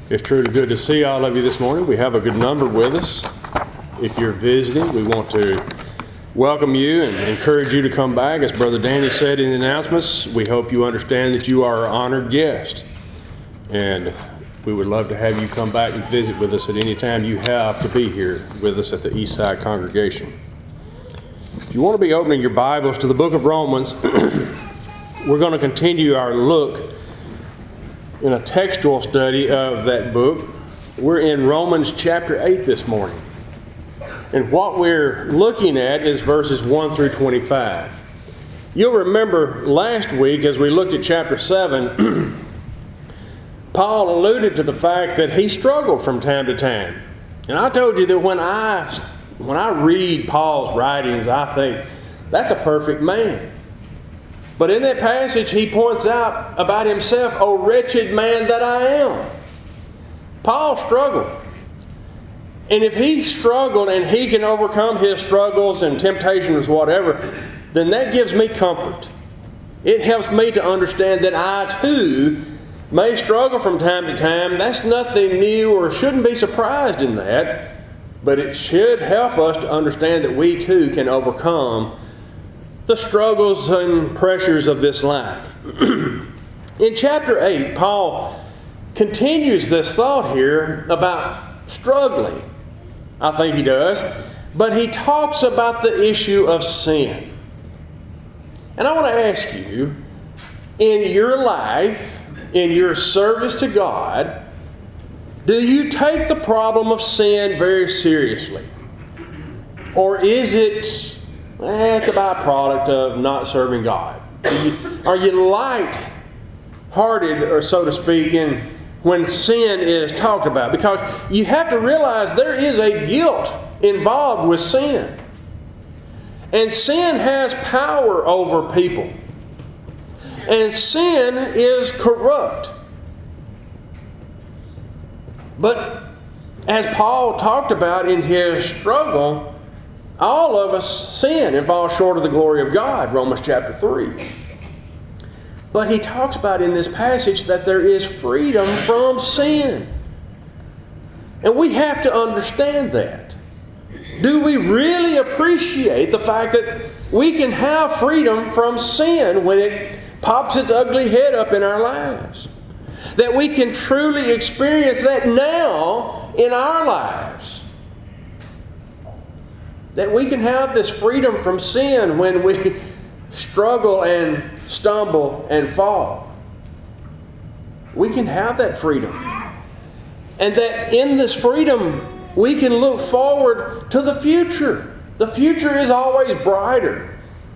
It's truly good to see all of you this morning. We have a good number with us. If you're visiting, we want to welcome you and encourage you to come back. As Brother Danny said in the announcements, we hope you understand that you are an honored guest. And we would love to have you come back and visit with us at any time you have to be here with us at the Eastside congregation. If you want to be opening your Bibles to the book of Romans, we're going to continue our look in a textual study of that book. We're in Romans chapter 8 this morning. And what we're looking at is verses 1 through 25. You'll remember last week as we looked at chapter 7, Paul alluded to the fact that he struggled from time to time. And I told you that when I read Paul's writings, I think, that's a perfect man. But in that passage, he points out about himself, "O wretched man that I am." Paul struggled. And if he struggled and he can overcome his struggles and temptations, whatever, then that gives me comfort. It helps me to understand that I too may struggle from time to time. That's nothing new or shouldn't be surprised in that. But it should help us to understand that we too can overcome the struggles and pressures of this life. In chapter 8, Paul continues this thought here about struggling. I think he does. But he talks about the issue of sin. And I want to ask you, in your life, in your service to God, do you take the problem of sin very seriously? Or is it it's a byproduct of not serving God? Are you light-hearted, or so to speak, when sin is talked about? Because you have to realize there is a guilt involved with sin. And sin has power over people. And sin is corrupt. But as Paul talked about in his struggle, all of us sin and fall short of the glory of God, Romans chapter 3. But he talks about in this passage that there is freedom from sin. And we have to understand that. Do we really appreciate the fact that we can have freedom from sin when it pops its ugly head up in our lives? That we can truly experience that now in our lives? That we can have this freedom from sin when we struggle and stumble and fall. We can have that freedom. And that in this freedom, we can look forward to the future. The future is always brighter.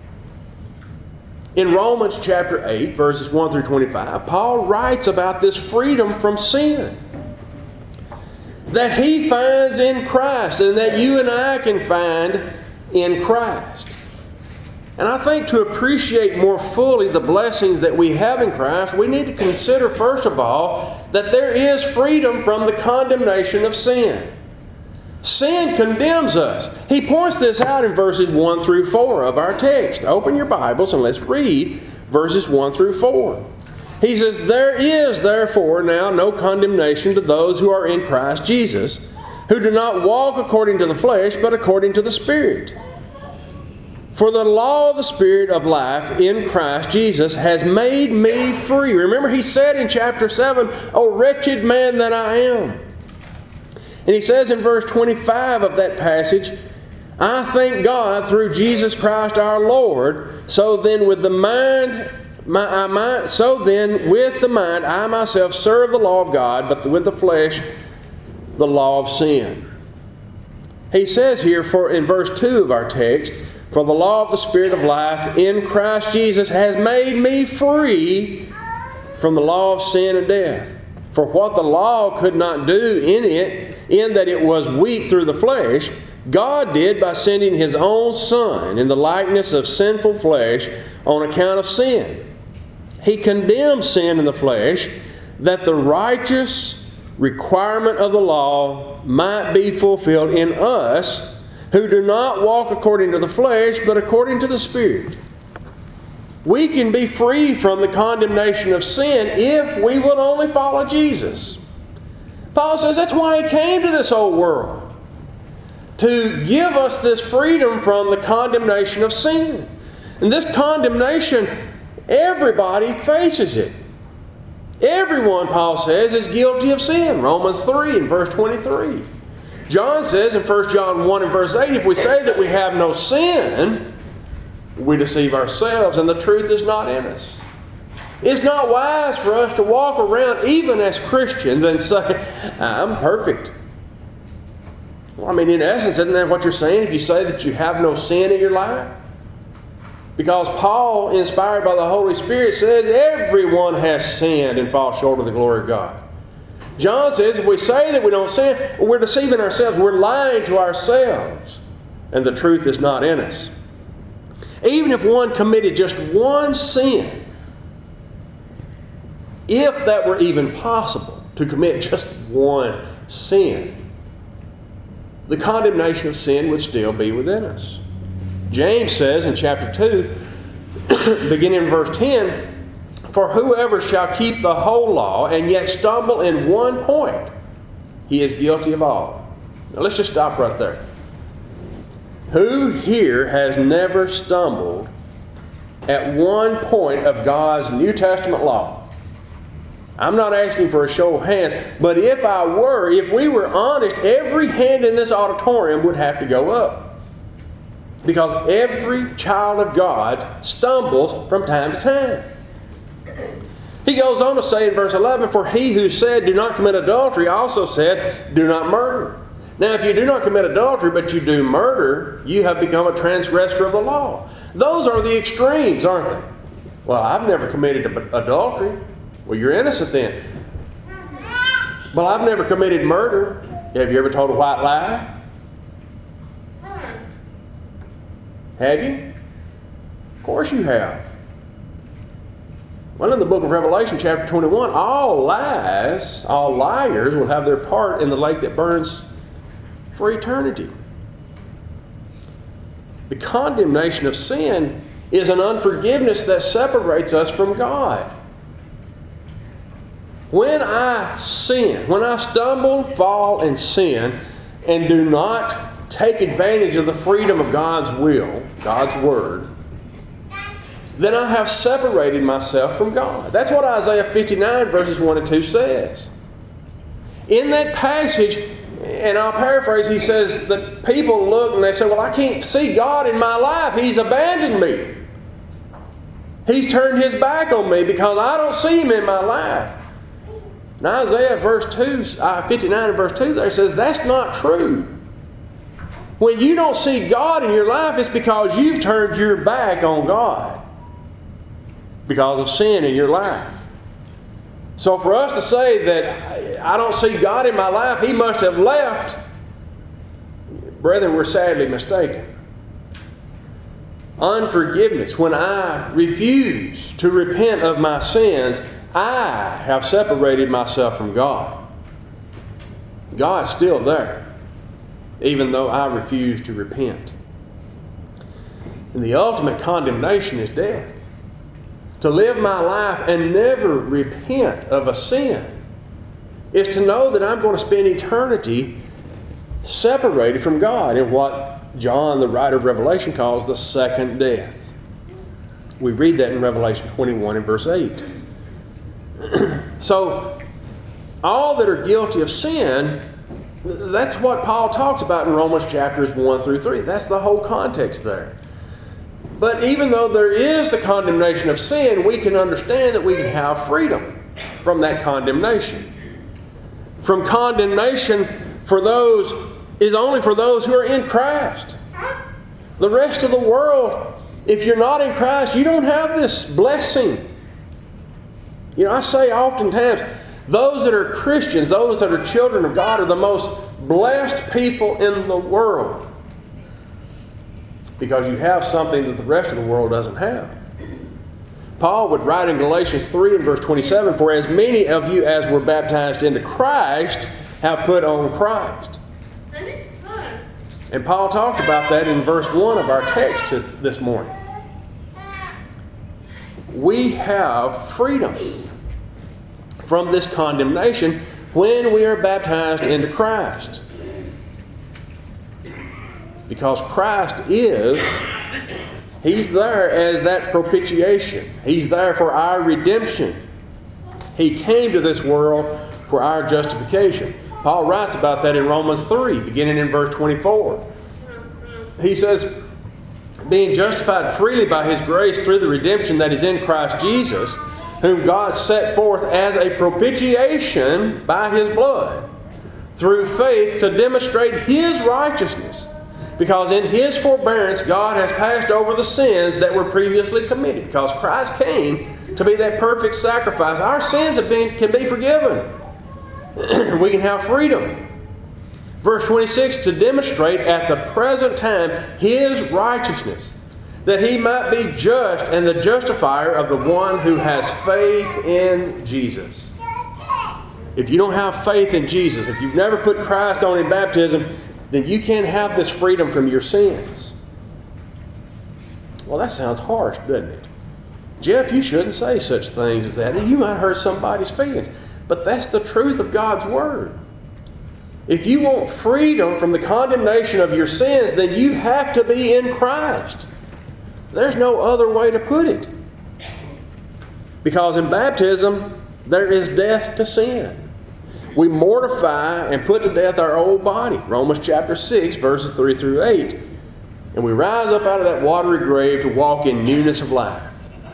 In Romans chapter 8, verses 1 through 25, Paul writes about this freedom from sin that he finds in Christ and that you and I can find in Christ. And I think to appreciate more fully the blessings that we have in Christ, we need to consider, first of all, that there is freedom from the condemnation of sin. Sin condemns us. He points this out in verses 1 through 4 of our text. Open your Bibles and let's read verses 1 through 4. He says, "There is therefore now no condemnation to those who are in Christ Jesus, who do not walk according to the flesh, but according to the Spirit. For the law of the Spirit of life in Christ Jesus has made me free." Remember, he said in chapter 7, "O wretched man that I am." And he says in verse 25 of that passage, "I thank God through Jesus Christ our Lord, so then with the mind I myself serve the law of God, but with the flesh the law of sin." He says here in verse 2 of our text, "For the law of the Spirit of life in Christ Jesus has made me free from the law of sin and death. For what the law could not do in that it was weak through the flesh, God did by sending His own Son in the likeness of sinful flesh on account of sin. He condemned sin in the flesh, that the righteous requirement of the law might be fulfilled in us, who do not walk according to the flesh, but according to the Spirit." We can be free from the condemnation of sin if we will only follow Jesus. Paul says that's why he came to this old world, to give us this freedom from the condemnation of sin. And this condemnation, everybody faces it. Everyone, Paul says, is guilty of sin. Romans 3 and verse 23. John says in 1 John 1 and verse 8, if we say that we have no sin, we deceive ourselves and the truth is not in us. It's not wise for us to walk around, even as Christians, and say, I'm perfect. Well, I mean, in essence, isn't that what you're saying if you say that you have no sin in your life? Because Paul, inspired by the Holy Spirit, says everyone has sinned and falls short of the glory of God. John says if we say that we don't sin, we're deceiving ourselves. We're lying to ourselves. And the truth is not in us. Even if one committed just one sin, if that were even possible to commit just one sin, the condemnation of sin would still be within us. James says in chapter 2, beginning in verse 10, for whoever shall keep the whole law and yet stumble in one point, he is guilty of all. Now let's just stop right there. Who here has never stumbled at one point of God's New Testament law? I'm not asking for a show of hands, but if we were honest, every hand in this auditorium would have to go up. Because every child of God stumbles from time to time. He goes on to say in verse 11, for he who said, do not commit adultery, also said, do not murder. Now, if you do not commit adultery, but you do murder, you have become a transgressor of the law. Those are the extremes, aren't they? Well, I've never committed adultery. Well, you're innocent then. Well, I've never committed murder. Have you ever told a white lie? Have you? Of course you have. Well, in the book of Revelation, chapter 21, all liars will have their part in the lake that burns for eternity. The condemnation of sin is an unforgiveness that separates us from God. When I sin, when I stumble, fall, and sin, and do not take advantage of the freedom of God's will, God's Word, then I have separated myself from God. That's what Isaiah 59 verses 1 and 2 says. In that passage, and I'll paraphrase, he says that people look and they say, well, I can't see God in my life. He's abandoned me. He's turned His back on me because I don't see Him in my life. And Isaiah 59 and verse 2 there says that's not true. When you don't see God in your life, it's because you've turned your back on God because of sin in your life. So for us to say that I don't see God in my life, He must have left, brethren, we're sadly mistaken. Unforgiveness, when I refuse to repent of my sins, I have separated myself from God. God's still there, even though I refuse to repent. And the ultimate condemnation is death. To live my life and never repent of a sin is to know that I'm going to spend eternity separated from God in what John, the writer of Revelation, calls the second death. We read that in Revelation 21 and verse 8. So, all that are guilty of sin, that's what Paul talks about in Romans chapters 1 through 3. That's the whole context there. But even though there is the condemnation of sin, we can understand that we can have freedom from that condemnation. From condemnation is only for those who are in Christ. The rest of the world, if you're not in Christ, you don't have this blessing. You know, I say oftentimes, those that are Christians, those that are children of God, are the most blessed people in the world. Because you have something that the rest of the world doesn't have. Paul would write in Galatians 3 and verse 27, for as many of you as were baptized into Christ have put on Christ. And Paul talked about that in verse 1 of our text this morning. We have freedom from this condemnation when we are baptized into Christ. Because Christ He's there as that propitiation. He's there for our redemption. He came to this world for our justification. Paul writes about that in Romans 3, beginning in verse 24. He says, being justified freely by His grace through the redemption that is in Christ Jesus, whom God set forth as a propitiation by His blood, through faith to demonstrate His righteousness. Because in His forbearance, God has passed over the sins that were previously committed. Because Christ came to be that perfect sacrifice, our sins can be forgiven. We can have freedom. Verse 26, to demonstrate at the present time His righteousness, that He might be just and the justifier of the one who has faith in Jesus. If you don't have faith in Jesus, if you've never put Christ on in baptism, then you can't have this freedom from your sins. Well, that sounds harsh, doesn't it? Jeff, you shouldn't say such things as that. You might hurt somebody's feelings. But that's the truth of God's Word. If you want freedom from the condemnation of your sins, then you have to be in Christ. There's no other way to put it. Because in baptism, there is death to sin. We mortify and put to death our old body. Romans chapter 6, verses 3 through 8. And we rise up out of that watery grave to walk in newness of life.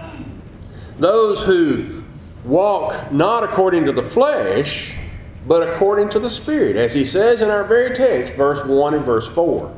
Those who walk not according to the flesh, but according to the Spirit, as he says in our very text, verse 1 and verse 4.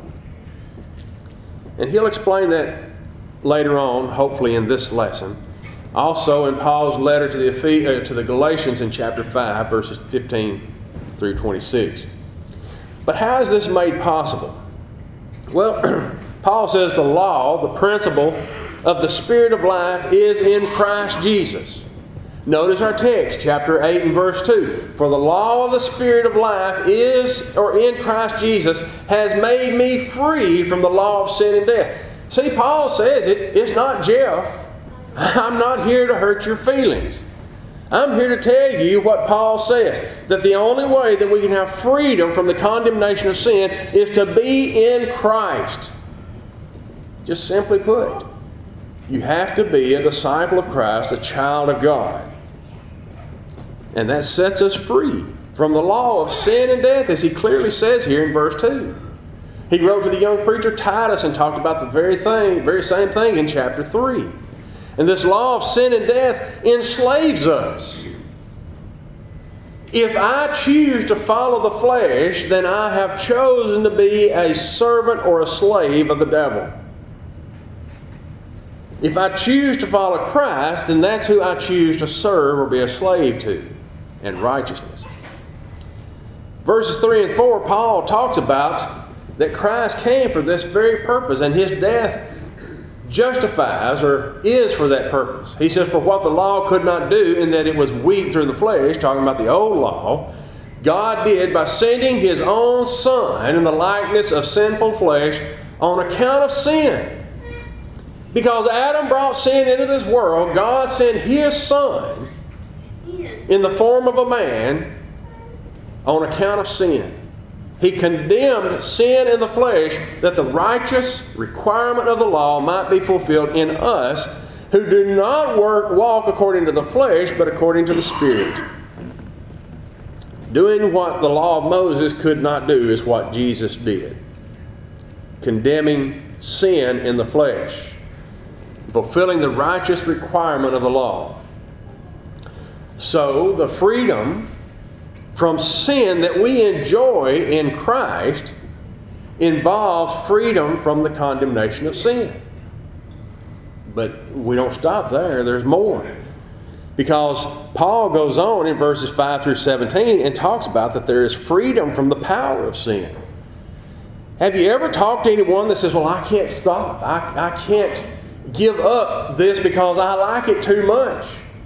And he'll explain that later on, hopefully in this lesson. Also in Paul's letter to the Galatians in chapter 5, verses 15 through 26. But how is this made possible? Well, Paul says the law, the principle of the Spirit of life is in Christ Jesus. Notice our text, chapter 8 and verse 2. For the law of the Spirit of life in Christ Jesus, has made me free from the law of sin and death. See, Paul says it's not Jeff. I'm not here to hurt your feelings. I'm here to tell you what Paul says, that the only way that we can have freedom from the condemnation of sin is to be in Christ. Just simply put, you have to be a disciple of Christ, a child of God. And that sets us free from the law of sin and death, as he clearly says here in verse 2. He wrote to the young preacher Titus and talked about the very same thing in chapter 3. And this law of sin and death enslaves us. If I choose to follow the flesh, then I have chosen to be a servant or a slave of the devil. If I choose to follow Christ, then that's who I choose to serve or be a slave to, in righteousness. Verses 3 and 4, Paul talks about that Christ came for this very purpose, and His death justifies or is for that purpose. He says, for what the law could not do, in that it was weak through the flesh, talking about the old law, God did by sending His own Son in the likeness of sinful flesh on account of sin. Because Adam brought sin into this world, God sent His Son in the form of a man on account of sin. He condemned sin in the flesh that the righteous requirement of the law might be fulfilled in us who do not walk according to the flesh but according to the Spirit. Doing what the law of Moses could not do is what Jesus did. Condemning sin in the flesh. Fulfilling the righteous requirement of the law. So the freedom from sin that we enjoy in Christ involves freedom from the condemnation of sin. But we don't stop there. There's more. Because Paul goes on in verses 5 through 17 and talks about that there is freedom from the power of sin. Have you ever talked to anyone that says, well, I can't stop. I can't give up this because I like it too much?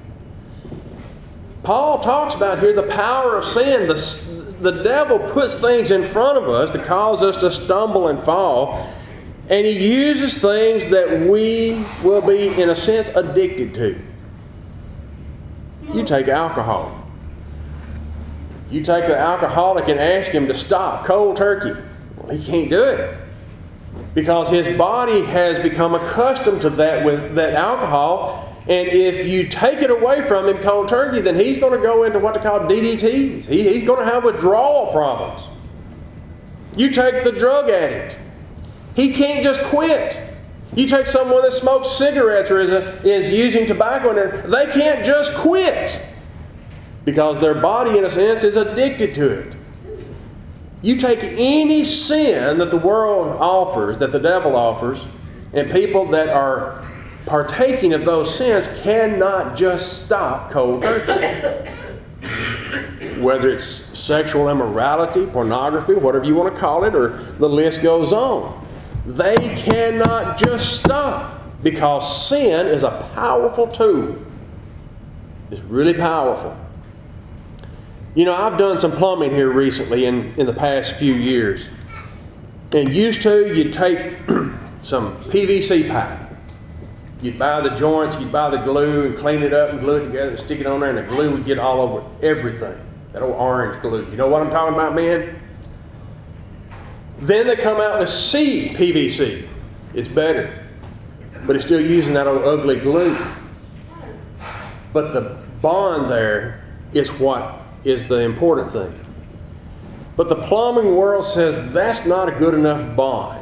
Paul talks about here the power of sin. The devil puts things in front of us to cause us to stumble and fall. And he uses things that we will be, in a sense, addicted to. You take alcohol. You take the alcoholic and ask him to stop cold turkey. Well, he can't do it because his body has become accustomed to that with that alcohol. And if you take it away from him cold turkey, then he's going to go into what they call DDTs. He's going to have withdrawal problems. You take the drug addict. He can't just quit. You take someone that smokes cigarettes or is using tobacco, and they can't just quit because their body, in a sense, is addicted to it. You take any sin that the world offers, that the devil offers, and people that are partaking of those sins cannot just stop cold turkey. Whether it's sexual immorality, pornography, whatever you want to call it, or the list goes on. They cannot just stop because sin is a powerful tool. It's really powerful. You know, I've done some plumbing here recently in the past few years. And used to, you'd take some PVC pipe. You'd buy the joints, you'd buy the glue and clean it up and glue it together and stick it on there, and the glue would get all over everything. That old orange glue. You know what I'm talking about, man? Then they come out with PVC. It's better. But it's still using that old ugly glue. But the bond there is what is the important thing. But the plumbing world says that's not a good enough bond.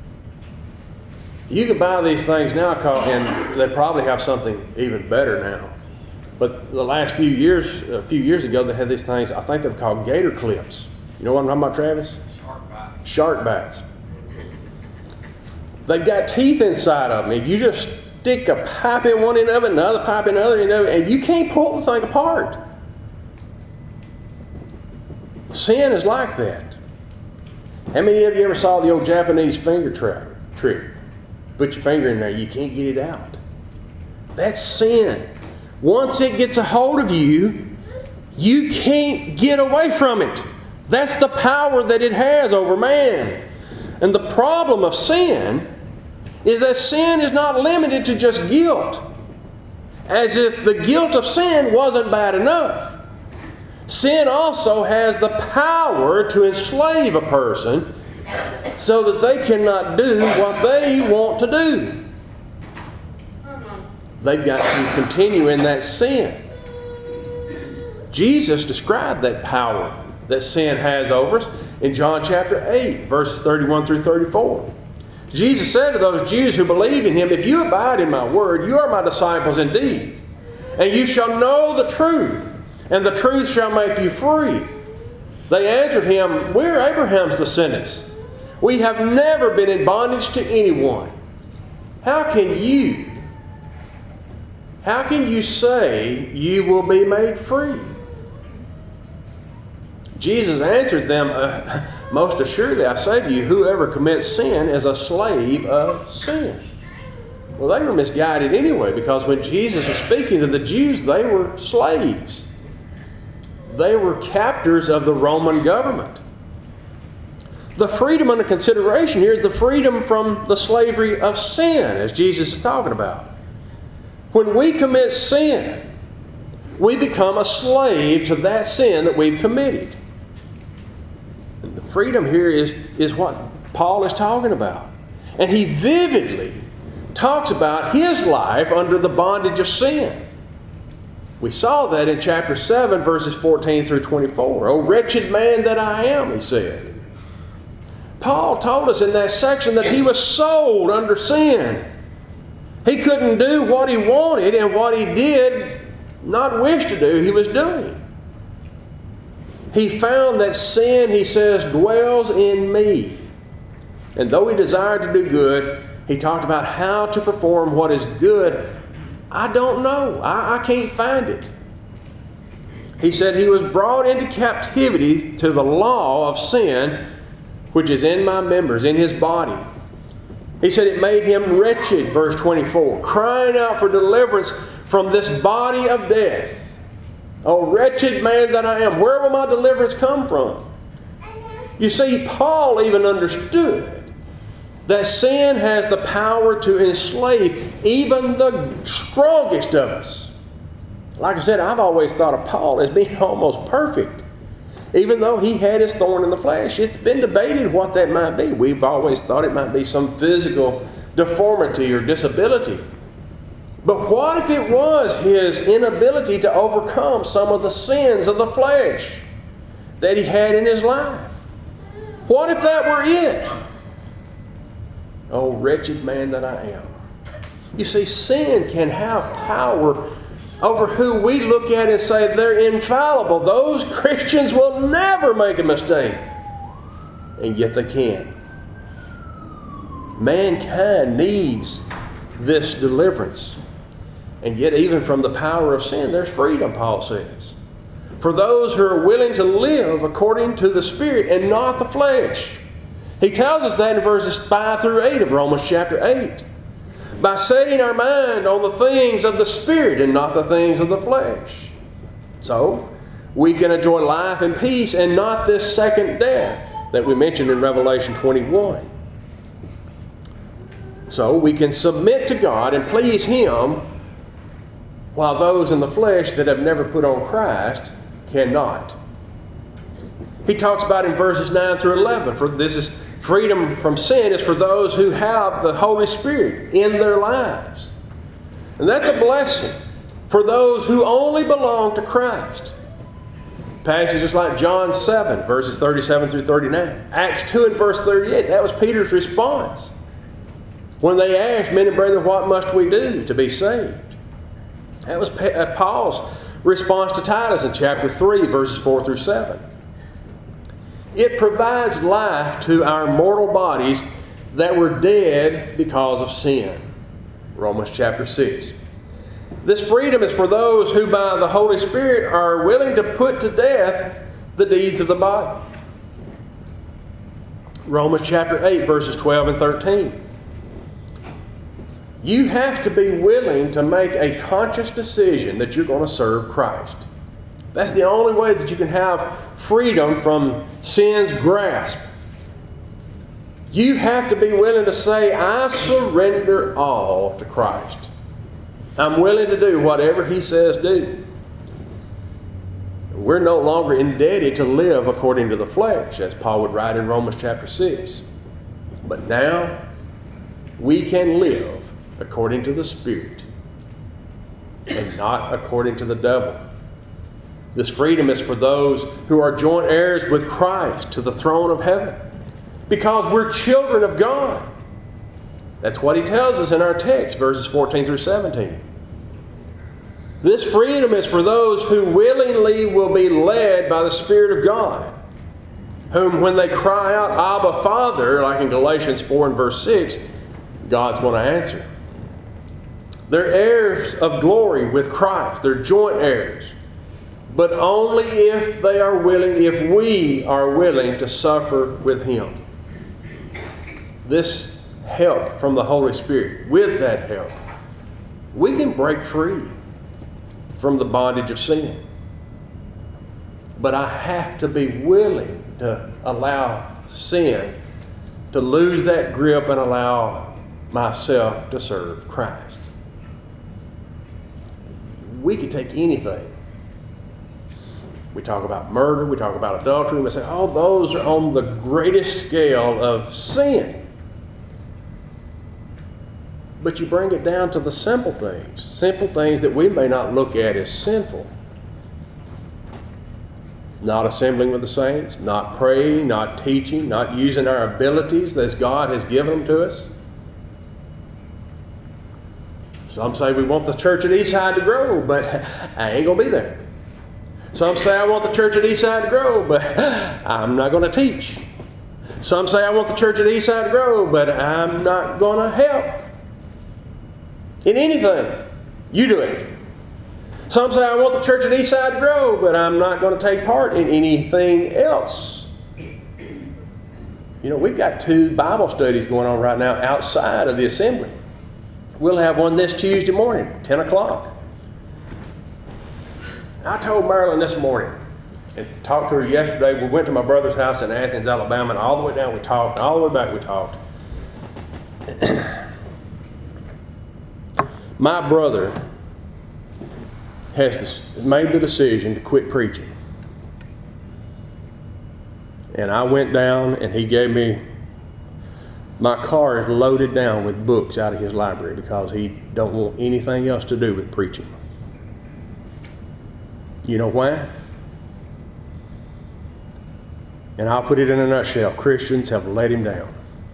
You can buy these things now, and they probably have something even better now. But the last few years, a few years ago, they had these things, I think they're called gator clips. You know what I'm talking about, Travis? Shark bites. Shark bites. They've got teeth inside of them. If you just stick a pipe in one end of it, another pipe in the other end of it, and you can't pull the thing apart. Sin is like that. How many of you ever saw the old Japanese finger trick? Put your finger in there, you can't get it out. That's sin. Once it gets a hold of you, you can't get away from it. That's the power that it has over man. And the problem of sin is that sin is not limited to just guilt. As if the guilt of sin wasn't bad enough. Sin also has the power to enslave a person so that they cannot do what they want to do. They've got to continue in that sin. Jesus described that power that sin has over us in John chapter 8, verses 31 through 34. Jesus said to those Jews who believed in Him, "If you abide in my word, you are my disciples indeed. And you shall know the truth, and the truth shall make you free." They answered Him, "We're Abraham's descendants. We have never been in bondage to anyone. How can you say you will be made free?" Jesus answered them, "Most assuredly I say to you, whoever commits sin is a slave of sin." Well, they were misguided anyway, because when Jesus was speaking to the Jews, they were slaves. They were captors of the Roman government. The freedom under consideration here is the freedom from the slavery of sin, as Jesus is talking about. When we commit sin, we become a slave to that sin that we've committed. And the freedom here is what Paul is talking about. And he vividly talks about his life under the bondage of sin. We saw that in chapter 7, verses 14 through 24. "O wretched man that I am," he said. Paul told us in that section that he was sold under sin. He couldn't do what he wanted, and what he did not wish to do, he was doing. He found that sin, he says, dwells in me. And though he desired to do good, he talked about how to perform what is good. I don't know. I can't find it. He said he was brought into captivity to the law of sin, which is in my members, in his body. He said it made him wretched, verse 24, crying out for deliverance from this body of death. "O wretched man that I am, where will my deliverance come from?" You see, Paul even understood that sin has the power to enslave even the strongest of us. Like I said, I've always thought of Paul as being almost perfect. Even though he had his thorn in the flesh, it's been debated what that might be. We've always thought it might be some physical deformity or disability. But what if it was his inability to overcome some of the sins of the flesh that he had in his life? What if that were it? Oh, wretched man that I am. You see, sin can have power over who we look at and say they're infallible. Those Christians will never make a mistake. And yet they can. Mankind needs this deliverance. And yet even from the power of sin, there's freedom, Paul says. For those who are willing to live according to the Spirit and not the flesh. He tells us that in verses 5 through 8 of Romans chapter 8. By setting our mind on the things of the Spirit and not the things of the flesh. So, we can enjoy life and peace and not this second death that we mentioned in Revelation 21. So, we can submit to God and please Him while those in the flesh that have never put on Christ cannot. He talks about in verses 9 through 11, for this is freedom from sin is for those who have the Holy Spirit in their lives. And that's a blessing for those who only belong to Christ. Passages like John 7, verses 37 through 39. Acts 2 and verse 38, that was Peter's response. When they asked, men and brethren, what must we do to be saved? That was Paul's response to Titus in chapter 3, verses 4 through 7. It provides life to our mortal bodies that were dead because of sin. Romans chapter 6. This freedom is for those who by the Holy Spirit are willing to put to death the deeds of the body. Romans chapter 8, verses 12 and 13. You have to be willing to make a conscious decision that you're going to serve Christ. That's the only way that you can have freedom from sin's grasp. You have to be willing to say, I surrender all to Christ. I'm willing to do whatever He says do. We're no longer indebted to live according to the flesh, as Paul would write in Romans chapter 6. But now we can live according to the Spirit and not according to the devil. This freedom is for those who are joint heirs with Christ to the throne of heaven because we're children of God. That's what he tells us in our text, verses 14 through 17. This freedom is for those who willingly will be led by the Spirit of God, whom when they cry out, Abba, Father, like in Galatians 4 and verse 6, God's going to answer. They're heirs of glory with Christ. They're joint heirs. But only if they are willing, if we are willing to suffer with Him. This help from the Holy Spirit, with that help, we can break free from the bondage of sin. But I have to be willing to allow sin to lose that grip and allow myself to serve Christ. We could take anything. We talk about murder, we talk about adultery, we say, oh, those are on the greatest scale of sin. But you bring it down to the simple things that we may not look at as sinful. Not assembling with the saints, not praying, not teaching, not using our abilities as God has given them to us. Some say we want the church at Eastside to grow, but I ain't going to be there. Some say I want the church at Eastside to grow, but I'm not going to teach. Some say I want the church at Eastside to grow, but I'm not going to help in anything. You do it. Some say I want the church at Eastside to grow, but I'm not going to take part in anything else. You know, we've got 2 Bible studies going on right now outside of the assembly. We'll have one this Tuesday morning, 10 o'clock. I told Marilyn this morning and talked to her yesterday. We went to my brother's house in Athens, Alabama, and all the way down we talked, and all the way back we talked. My brother has made the decision to quit preaching. And I went down and he gave me, my car is loaded down with books out of his library because he don't want anything else to do with preaching. You know why? And I'll put it in a nutshell. Christians have let him down.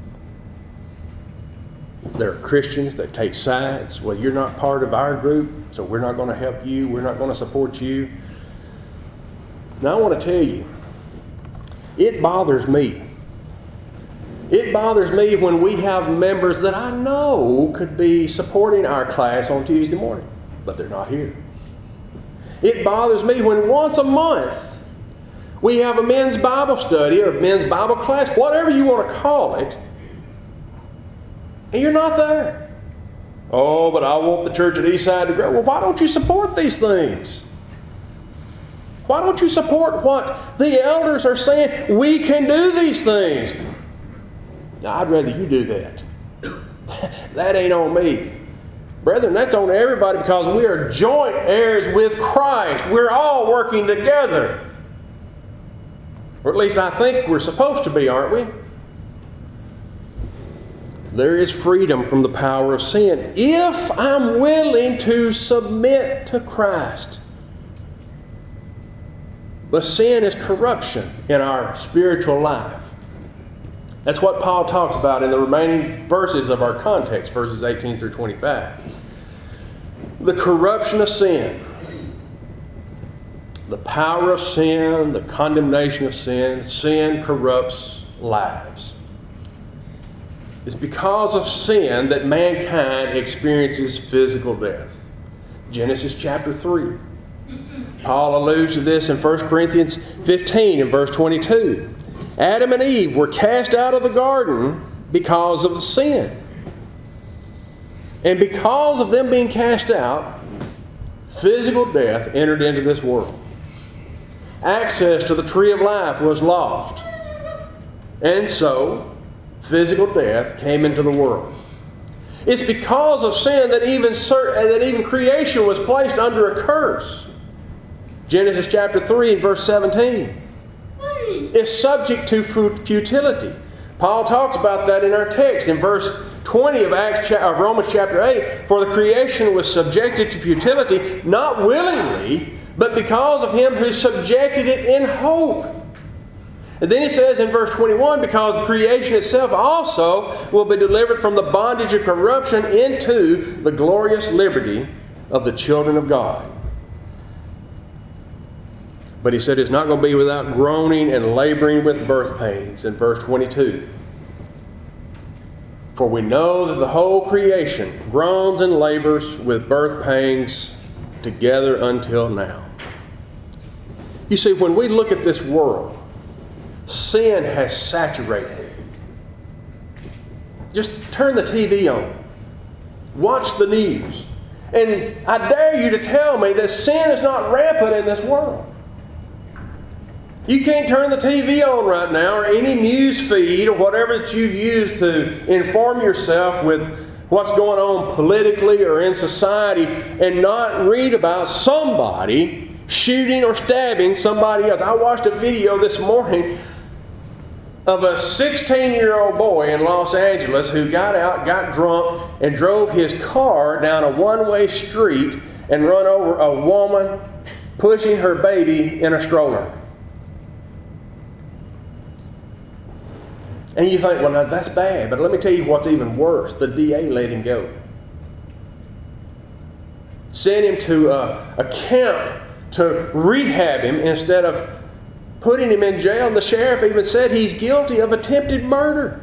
There are Christians that take sides. Well, you're not part of our group, so we're not going to help you. We're not going to support you. Now I want to tell you, it bothers me. It bothers me when we have members that I know could be supporting our class on Tuesday morning, but they're not here. It bothers me when once a month we have a men's Bible study or a men's Bible class, whatever you want to call it, and you're not there. Oh, but I want the church at Eastside to grow. Well, why don't you support these things? Why don't you support what the elders are saying? We can do these things. Now, I'd rather you do that. That ain't on me. Brethren, that's on everybody because we are joint heirs with Christ. We're all working together. Or at least I think we're supposed to be, aren't we? There is freedom from the power of sin if I'm willing to submit to Christ. But sin is corruption in our spiritual life. That's what Paul talks about in the remaining verses of our context, verses 18 through 25. The corruption of sin, the power of sin, the condemnation of sin. Sin corrupts lives. It's because of sin that mankind experiences physical death. Genesis chapter 3. Paul alludes to this in 1 Corinthians 15 and verse 22. Adam and Eve were cast out of the garden because of the sin. And because of them being cast out, physical death entered into this world. Access to the tree of life was lost. And so, physical death came into the world. It's because of sin that even creation was placed under a curse. Genesis chapter 3 and verse 17. It's subject to futility. Paul talks about that in our text in verse 20 of Romans chapter 8. For the creation was subjected to futility, not willingly, but because of Him who subjected it in hope. And then he says in verse 21, because the creation itself also will be delivered from the bondage of corruption into the glorious liberty of the children of God. But he said it's not going to be without groaning and laboring with birth pains in verse 22. For we know that the whole creation groans and labors with birth pangs together until now. You see, when we look at this world, sin has saturated it. Just turn the TV on. Watch the news. And I dare you to tell me that sin is not rampant in this world. You can't turn the TV on right now or any news feed or whatever that you use to inform yourself with what's going on politically or in society and not read about somebody shooting or stabbing somebody else. I watched a video this morning of a 16-year-old boy in Los Angeles who got out, got drunk, and drove his car down a one-way street and run over a woman pushing her baby in a stroller. And you think, well, now that's bad. But let me tell you what's even worse. The DA let him go. Sent him to a camp to rehab him instead of putting him in jail. And the sheriff even said he's guilty of attempted murder.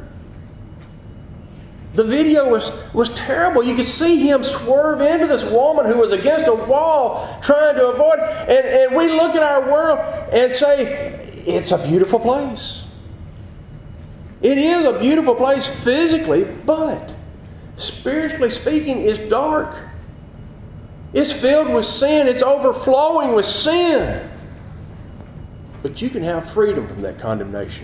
The video was terrible. You could see him swerve into this woman who was against a wall trying to avoid it. And we look at our world and say, it's a beautiful place. It is a beautiful place physically, but spiritually speaking, it's dark. It's filled with sin. It's overflowing with sin. But you can have freedom from that condemnation.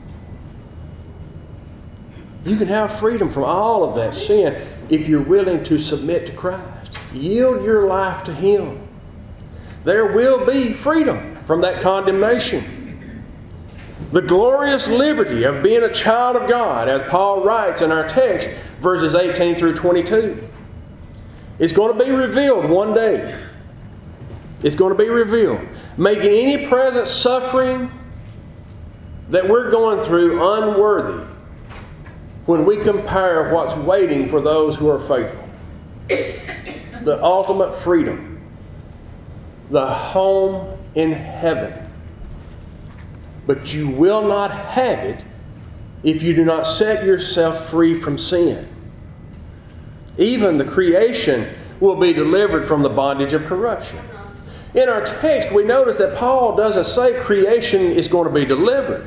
You can have freedom from all of that sin if you're willing to submit to Christ. Yield your life to Him. There will be freedom from that condemnation. The glorious liberty of being a child of God, as Paul writes in our text, verses 18 through 22. It's going to be revealed one day. It's going to be revealed. Making any present suffering that we're going through unworthy when we compare what's waiting for those who are faithful. The ultimate freedom. The home in heaven. But you will not have it if you do not set yourself free from sin. Even the creation will be delivered from the bondage of corruption. In our text, we notice that Paul doesn't say creation is going to be delivered,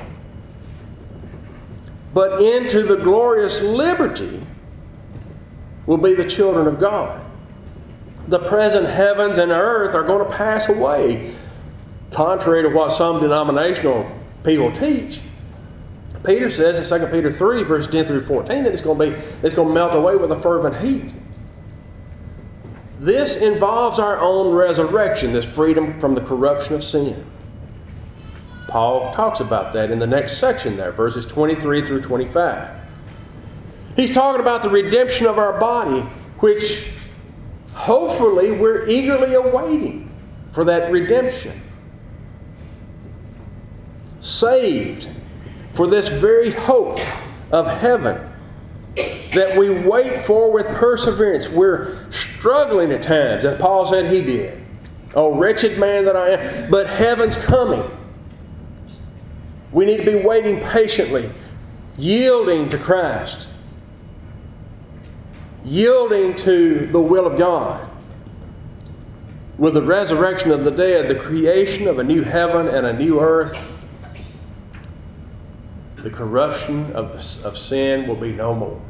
but into the glorious liberty will be the children of God. The present heavens and earth are going to pass away, contrary to what some denominational people teach. Peter says in 2 Peter 3, verse 10 through 14, that it's going to melt away with a fervent heat. This involves our own resurrection, this freedom from the corruption of sin. Paul talks about that in the next section there, verses 23 through 25. He's talking about the redemption of our body, which hopefully we're eagerly awaiting for that redemption. Saved for this very hope of heaven that we wait for with perseverance. We're struggling at times, as Paul said he did. Oh, wretched man that I am. But heaven's coming. We need to be waiting patiently, yielding to Christ, yielding to the will of God. With the resurrection of the dead, the creation of a new heaven and a new earth, the corruption of sin will be no more.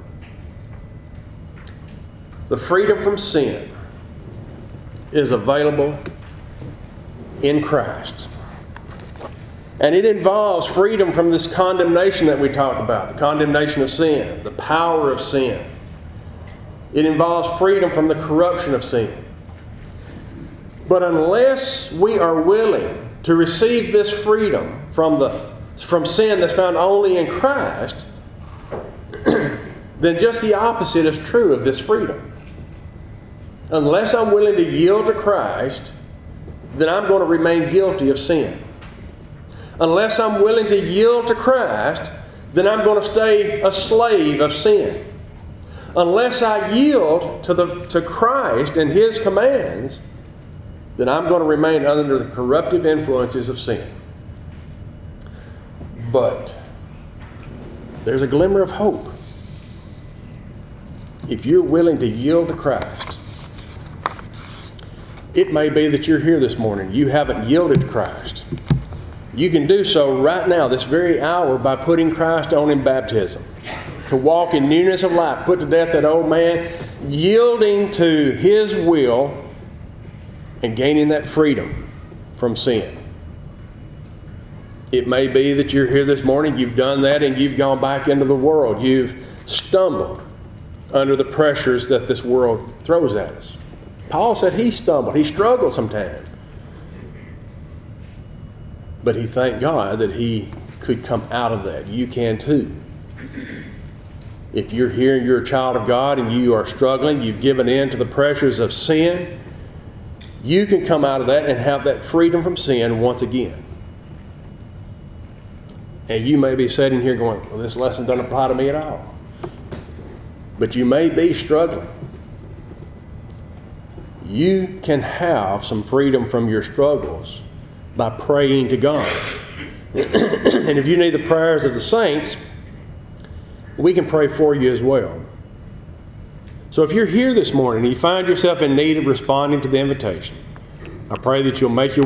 The freedom from sin is available in Christ. And it involves freedom from this condemnation that we talked about, the condemnation of sin, the power of sin. It involves freedom from the corruption of sin. But unless we are willing to receive this freedom from sin that's found only in Christ, then just the opposite is true of this freedom. Unless I'm willing to yield to Christ, then I'm going to remain guilty of sin. Unless I'm willing to yield to Christ, then I'm going to stay a slave of sin. Unless I yield to Christ and His commands, then I'm going to remain under the corruptive influences of sin. But there's a glimmer of hope. If you're willing to yield to Christ, it may be that you're here this morning. You haven't yielded to Christ. You can do so right now, this very hour, by putting Christ on in baptism. To walk in newness of life, put to death that old man, yielding to His will and gaining that freedom from sin. It may be that you're here this morning, you've done that, and you've gone back into the world. You've stumbled under the pressures that this world throws at us. Paul said he stumbled. He struggled sometimes. But he thanked God that he could come out of that. You can too. If you're here and you're a child of God and you are struggling, you've given in to the pressures of sin, you can come out of that and have that freedom from sin once again. And you may be sitting here going, well, this lesson doesn't apply to me at all. But you may be struggling. You can have some freedom from your struggles by praying to God. And if you need the prayers of the saints, we can pray for you as well. So if you're here this morning and you find yourself in need of responding to the invitation, I pray that you'll make your